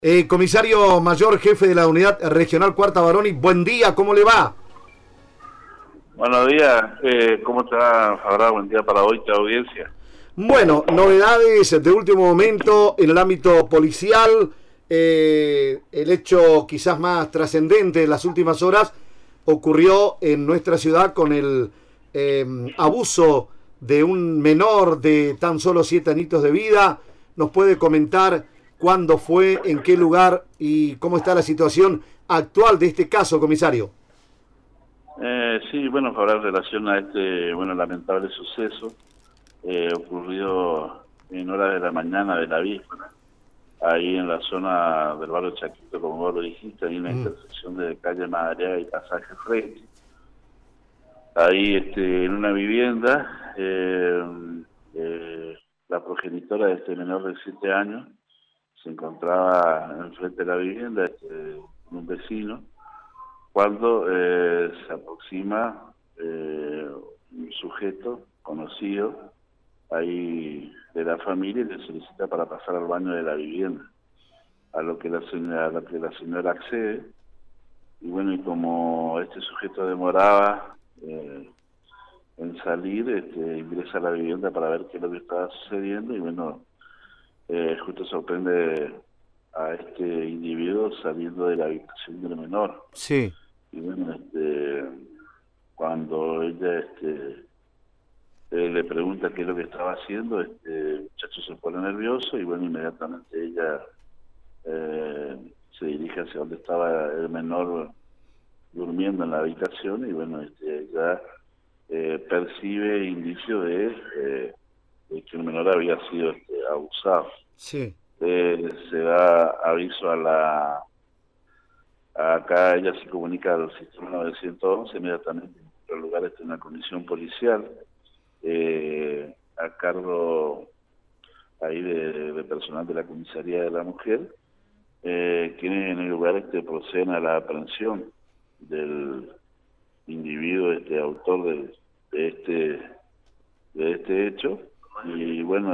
Comisario mayor, jefe de la unidad regional Cuarta Baroni, buen día, ¿cómo le va? Buenos días, ¿cómo te va, Fabra? Buen día para hoy, tu audiencia. Bueno, novedades de último momento en el ámbito policial, el hecho quizás más trascendente de las últimas horas ocurrió en nuestra ciudad con el abuso de un menor de tan solo 7 añitos de vida. ¿Nos puede comentar cuándo fue, en qué lugar y cómo está la situación actual de este caso, comisario? Sí, bueno, Fabra, en relación a este lamentable suceso ocurrido en horas de la mañana de la víspera, ahí en la zona del barrio Chaquito, como vos lo dijiste, ahí en la intersección de calle Madariaga y Pasaje Frente. Ahí en una vivienda, la progenitora de este menor de 7 años se encontraba enfrente de la vivienda, un vecino, cuando se aproxima un sujeto conocido ahí de la familia y le solicita para pasar al baño de la vivienda, a lo que la señora accede. Y bueno, y como este sujeto demoraba en salir, ingresa a la vivienda para ver qué es lo que estaba sucediendo, y bueno, justo sorprende a este individuo saliendo de la habitación del menor. Sí. Y bueno, cuando ella le pregunta qué es lo que estaba haciendo, el muchacho se pone nervioso y bueno, inmediatamente ella se dirige hacia donde estaba el menor durmiendo en la habitación, y bueno, ella percibe indicios de que el menor había sido abusado. Sí. Se da aviso acá ella se comunica al sistema 911, inmediatamente en el lugar una comisión policial a cargo ahí de personal de la comisaría de la mujer, quienes en el lugar proceden a la aprehensión del individuo autor de este hecho, y bueno,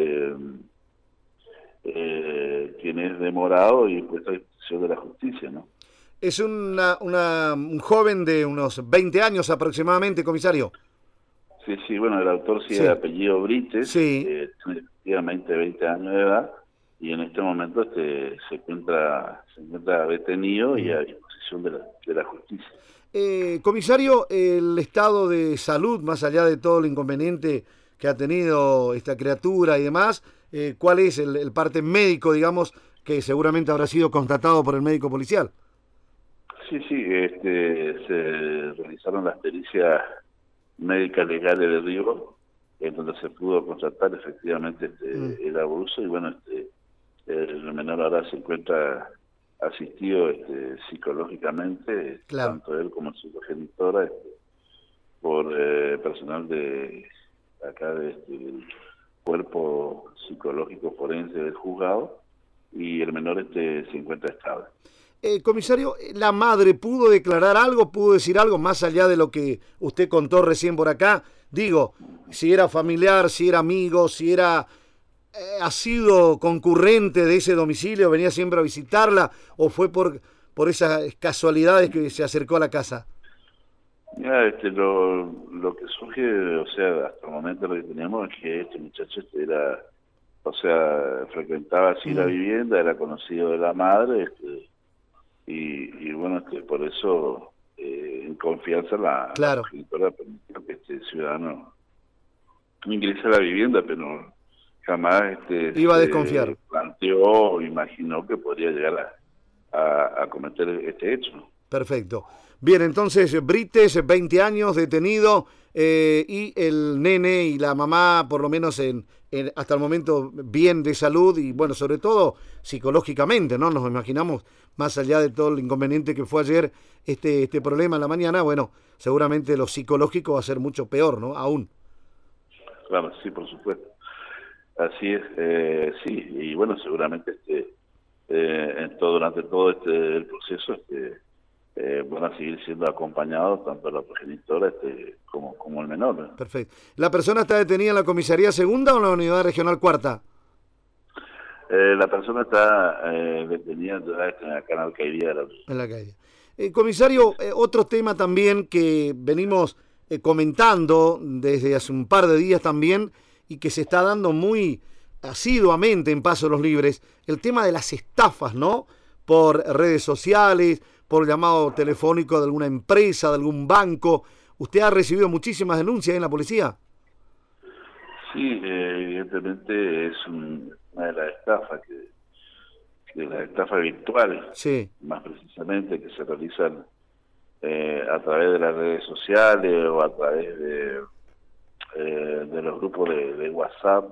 quien es demorado y puesto a disposición de la justicia, ¿no? Es un joven de unos 20 años aproximadamente, comisario. Sí, bueno, el autor sí, Sí. de apellido Brites, Sí. tiene efectivamente 20 años de edad, y en este momento se encuentra detenido y a disposición de la justicia. Comisario, el estado de salud, más allá de todo el inconveniente que ha tenido esta criatura y demás, ¿cuál es el parte médico, digamos, que seguramente habrá sido constatado por el médico policial? Sí, se realizaron las pericias médicas legales de rigor, en donde se pudo constatar efectivamente el abuso, y bueno, el menor ahora se encuentra asistido psicológicamente, Claro. tanto él como su progenitora, por personal de acá del cuerpo psicológico forense del juzgado, y el menor se encuentra estable. Comisario, ¿la madre pudo declarar algo, pudo decir algo más allá de lo que usted contó recién por acá? Digo, si era familiar, si era amigo, si era ha sido concurrente de ese domicilio, venía siempre a visitarla, o fue por esas casualidades que se acercó a la casa. Mira, lo que surge, o sea, hasta el momento lo que tenemos es que este muchacho frecuentaba así la vivienda, era conocido de la madre, y bueno, por eso en confianza la progenitora permitió que este ciudadano ingrese a la vivienda, pero jamás iba a desconfiar. Planteó o imaginó que podría llegar a cometer este hecho. Perfecto. Bien, entonces Brites, 20 años, detenido, y el nene y la mamá, por lo menos hasta el momento, bien de salud y, bueno, sobre todo psicológicamente, ¿no? Nos imaginamos, más allá de todo el inconveniente que fue ayer, este problema en la mañana, bueno, seguramente lo psicológico va a ser mucho peor, ¿no? Aún. Claro, sí, por supuesto. Así es, sí, y bueno, seguramente durante todo el proceso van a seguir siendo acompañados tanto la progenitora como el menor, ¿no? Perfecto. ¿La persona está detenida en la comisaría segunda o en la unidad regional cuarta? La persona está detenida acá en Alcaidía. En la calle. Comisario, otro tema también que venimos comentando desde hace un par de días también y que se está dando muy asiduamente en Paso Los Libres, el tema de las estafas, ¿no? Por redes sociales, por llamado telefónico de alguna empresa, de algún banco. ¿Usted ha recibido muchísimas denuncias en la policía? Sí, evidentemente es una de las estafas, de las estafas virtuales, Sí. más precisamente, que se realizan a través de las redes sociales o a través de los grupos de WhatsApp,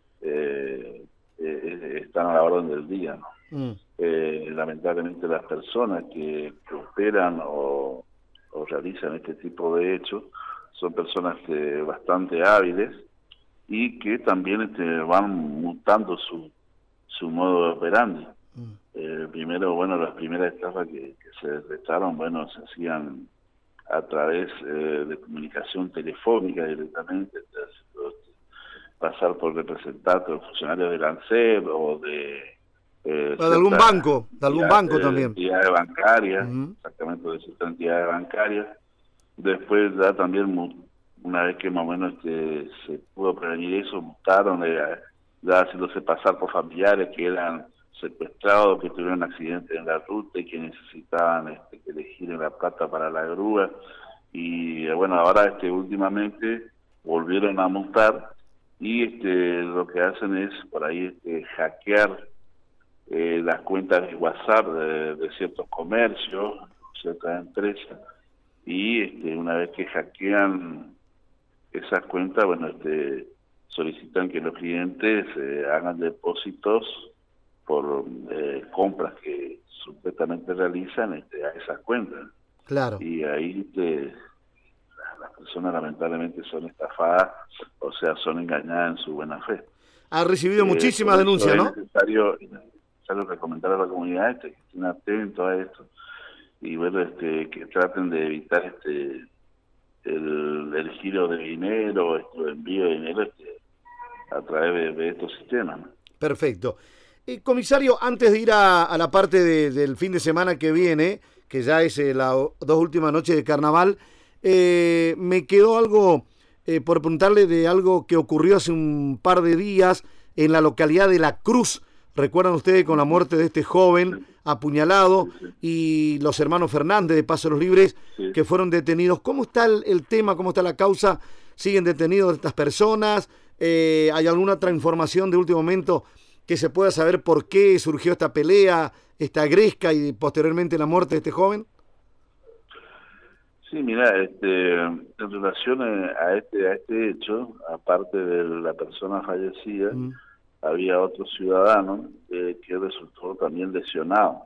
están a la orden del día, ¿no? Lamentablemente las personas que operan o realizan este tipo de hechos son personas bastante hábiles y que también van mutando su modo de operandi. Primero, bueno, las primeras estafas que se detectaron, bueno, se hacían a través de comunicación telefónica directamente, pasar por representantes o funcionarios del ANSES o de algún banco, también. Entidades bancarias, exactamente, de ciertas entidades bancarias. Después ya también, una vez que más o menos se pudo prevenir eso, mutaron, ya haciéndose pasar por familiares que eran secuestrados, que tuvieron accidentes en la ruta y que necesitaban que les giren la plata para la grúa. Y bueno, ahora últimamente volvieron a mutar y lo que hacen es por ahí hackear las cuentas de WhatsApp de ciertos comercios, ciertas empresas, y una vez que hackean esas cuentas, bueno, solicitan que los clientes hagan depósitos por compras que supuestamente realizan a esas cuentas. Claro. Y ahí las personas lamentablemente son estafadas, o sea, son engañadas en su buena fe. Ha recibido muchísimas denuncias, ¿no? Es necesario recomendar a la comunidad que estén atentos a esto y bueno, que traten de evitar el giro de dinero, el envío de dinero a través de estos sistemas, ¿no? Perfecto. Comisario, antes de ir a la parte del fin de semana que viene, que ya es las 2 últimas noches de carnaval, me quedó algo por preguntarle de algo que ocurrió hace un par de días en la localidad de La Cruz. ¿Recuerdan ustedes con la muerte de este joven apuñalado y los hermanos Fernández de Paso Los Libres que fueron detenidos? ¿Cómo está el tema? ¿Cómo está la causa? ¿Siguen detenidos estas personas? ¿Hay alguna otra información de último momento que se pueda saber por qué surgió esta pelea, esta gresca y posteriormente la muerte de este joven? Sí, mira, en relación a este hecho, aparte de la persona fallecida, había otro ciudadano que resultó también lesionado.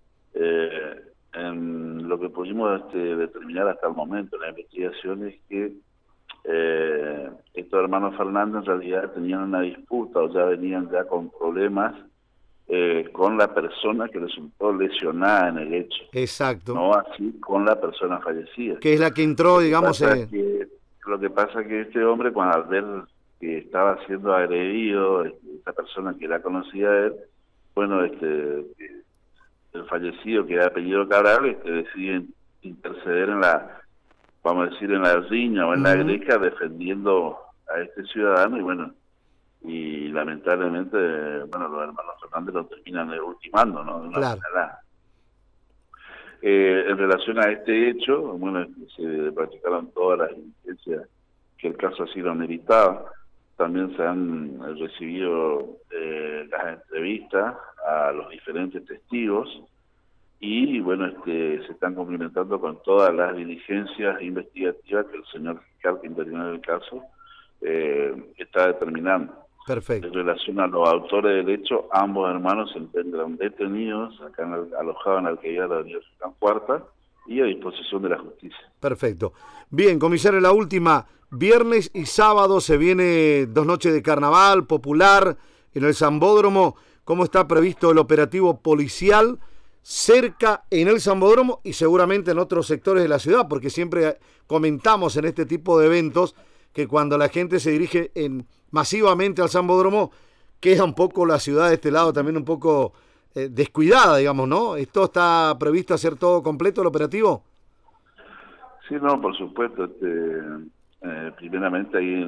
En lo que pudimos determinar hasta el momento en la investigación es que estos hermanos Fernández en realidad tenían una disputa o ya venían con problemas con la persona que resultó lesionada en el hecho. Exacto. No así con la persona fallecida. Que es la que entró, digamos... Lo que pasa es que este hombre, cuando al ver que estaba siendo agredido, esta persona que era conocida a él, bueno, el fallecido, que era apellido Cabral, decide interceder en la, vamos a decir, en la riña o en la greca, defendiendo a este ciudadano, y bueno, y lamentablemente, bueno, los hermanos Fernández lo terminan ultimando, ¿no? De una manera. En relación a este hecho, bueno, se practicaron todas las diligencias que el caso así lo meritaba. También se han recibido las entrevistas a los diferentes testigos y, bueno, se están complementando con todas las diligencias investigativas que el señor fiscal que intervino en el caso está determinando. Perfecto. En relación a los autores del hecho, ambos hermanos se encuentran detenidos, acá alojados en la alcaldía de la Universidad Cuarta y a disposición de la justicia. Perfecto. Bien, comisario, la última. Viernes y sábado se viene 2 noches de carnaval popular en el Sambódromo. ¿Cómo está previsto el operativo policial cerca en el Sambódromo y seguramente en otros sectores de la ciudad? Porque siempre comentamos en este tipo de eventos que cuando la gente se dirige masivamente al Sambódromo, queda un poco la ciudad de este lado también un poco descuidada, digamos, ¿no? ¿Esto está previsto hacer todo completo el operativo? Sí, no, por supuesto. Primeramente ahí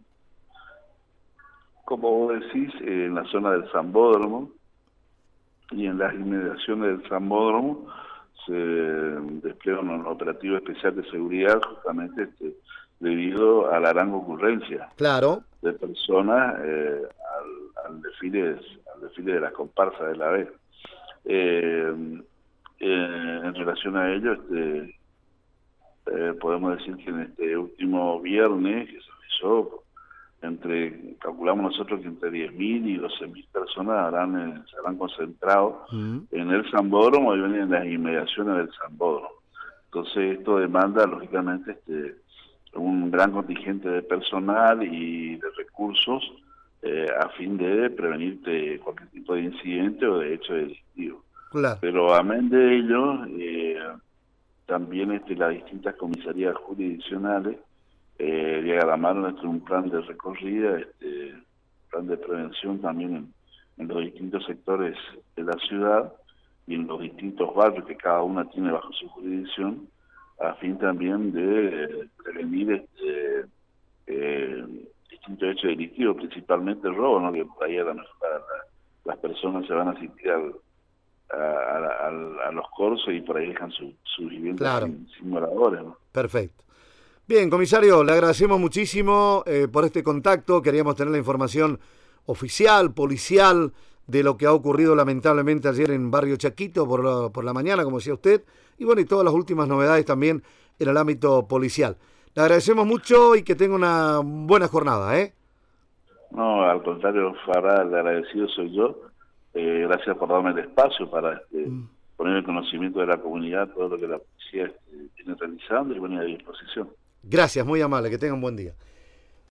como vos decís, en la zona del Sambódromo y en las inmediaciones del Sambódromo se despliega un operativo especial de seguridad justamente debido a la gran ocurrencia Claro. de personas al desfile de las comparsas de la vez. En relación a ello, podemos decir que en este último viernes que se realizó, calculamos nosotros que entre 10.000 y 12.000 personas se habrán concentrado en el Sambódromo y en las inmediaciones del Sambódromo. Entonces esto demanda lógicamente un gran contingente de personal y de recursos a fin de prevenir cualquier tipo de incidente o de hecho delictivo. Claro. Pero amén de ello, también las distintas comisarías jurisdiccionales llega a la mano un plan de recorrida, plan de prevención también en los distintos sectores de la ciudad y en los distintos barrios que cada una tiene bajo su jurisdicción, a fin también de prevenir distintos hechos delictivos, principalmente el robo, ¿no? Que por ahí las personas se van a asistir a los corsos y por ahí dejan sus viviendas claro. sin moradores, ¿no? Perfecto. Bien, comisario, le agradecemos muchísimo por este contacto. Queríamos tener la información oficial, policial, de lo que ha ocurrido lamentablemente ayer en Barrio Chaquito por la mañana, como decía usted, y bueno, y todas las últimas novedades también en el ámbito policial. Le agradecemos mucho y que tenga una buena jornada, ¿eh? No, al contrario, Farah, el agradecido soy yo. Gracias por darme el espacio para poner en conocimiento de la comunidad todo lo que la policía viene realizando y poner a disposición. Gracias, muy amable, que tengan un buen día.